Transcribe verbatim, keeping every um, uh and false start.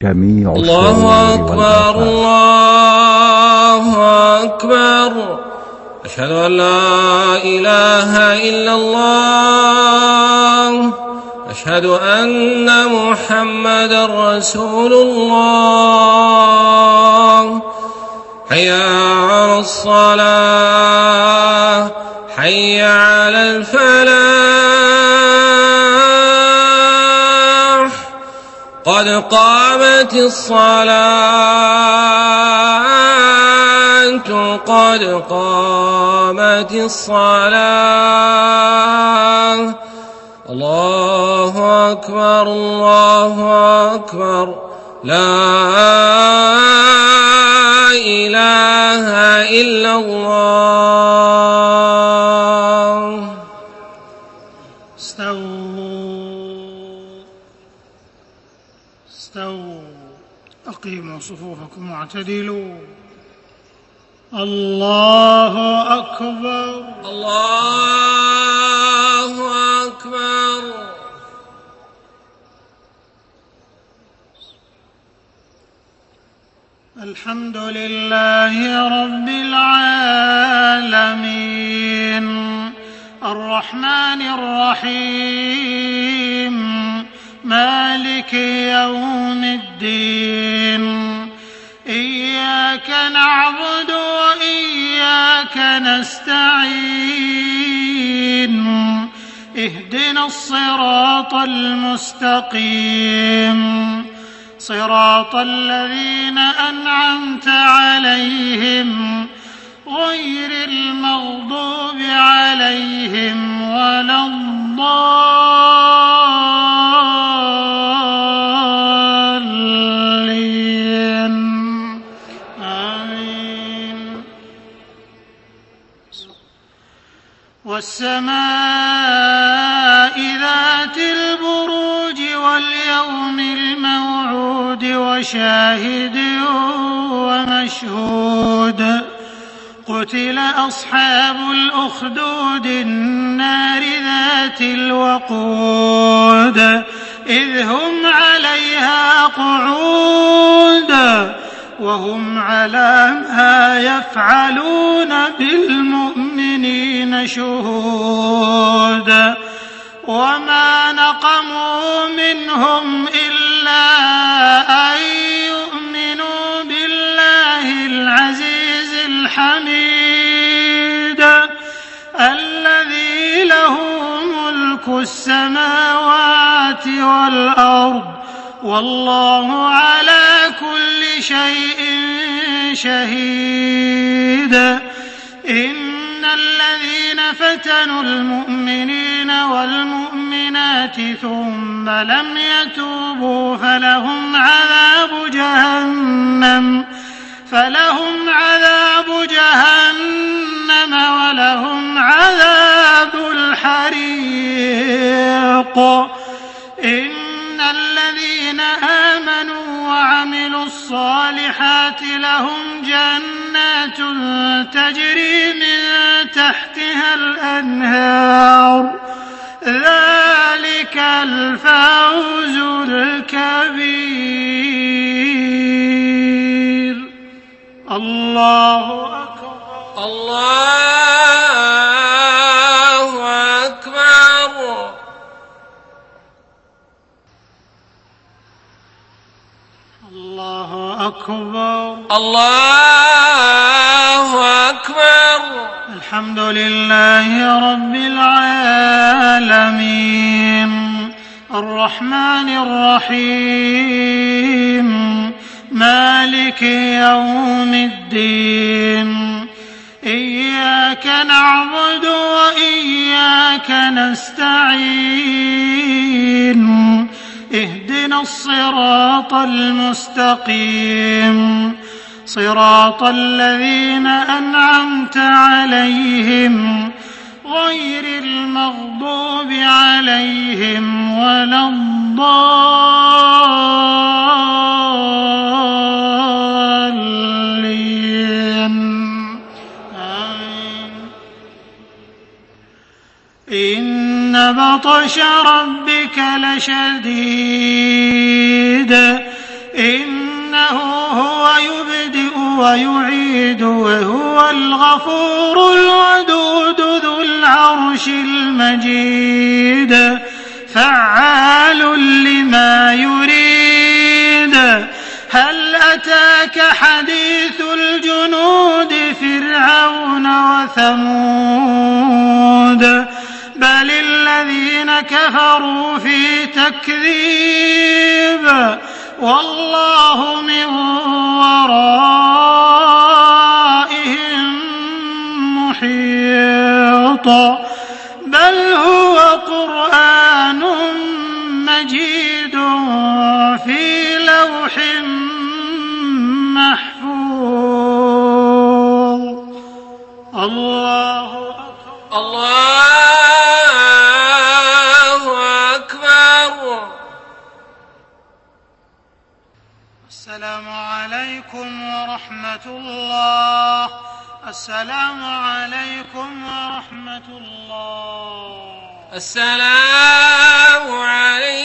جميع الله أكبر الله أكبر. أشهد أن لا إله إلا الله. أشهد أن محمدا رسول الله. حي على الصلاة حي على الفلاح قد قامت الصلاة قد قامت الصلاة. الله أكبر الله أكبر. لا إله إلا الله. استووا استووا أقيموا صفوفكم واعتدلوا. الله أكبر الله أكبر. الحمد لله رب العالمين الرحمن الرحيم مالك يوم الدين. إياك نعبد وإياك نستعين. اهدنا الصراط المستقيم صراط الذين أنعمت عليهم غير المغضوب عليهم ولا الضالين. آمين. والسماء ذات البروج واليوم الموعود وشاهد ومشهود. قتل أصحاب الأخدود النار ذات الوقود إذ هم عليها قعود وهم على ما يفعلون بالمؤمنين شهود. وما نقموا منهم إلا أن يؤمنوا بالله العزيز الحميد الذي له ملك السماوات والأرض والله على كل شيء شهيد. إن الذين فتنوا المؤمنين والمؤمنات ثم لم يتوبوا فلهم عذاب جهنم فلهم عذاب جهنم ولهم عذاب الحريق. إن الذين آمنوا وعملوا الصالحات لهم جنات تجري من تحتها الأنهار ذلك الفوز الكبير. الله أكبر الله أكبر. الله أكبر الله أكبر. الحمد لله رب العالمين الرحمن الرحيم مالك يوم الدين. إياك نعبد وإياك نستعين. اهدنا الصراط المستقيم صراط الذين أنعمت عليهم غير المغضوب عليهم ولا الضالين. آمين. إن بطش ربك لشديد. إن ويعيد وهو الغفور الودود ذو العرش المجيد فعال لما يريد. هل أتاك حديث الجنود فرعون وثمود بل الذين كفروا في تكذيب والله من ورائهم محيط. بل هو قرآن مجيد في لوح محفوظ. الله أكبر. الله أكبر. السلام عليكم ورحمة الله. السلام عليكم ورحمة الله. السلام عليكم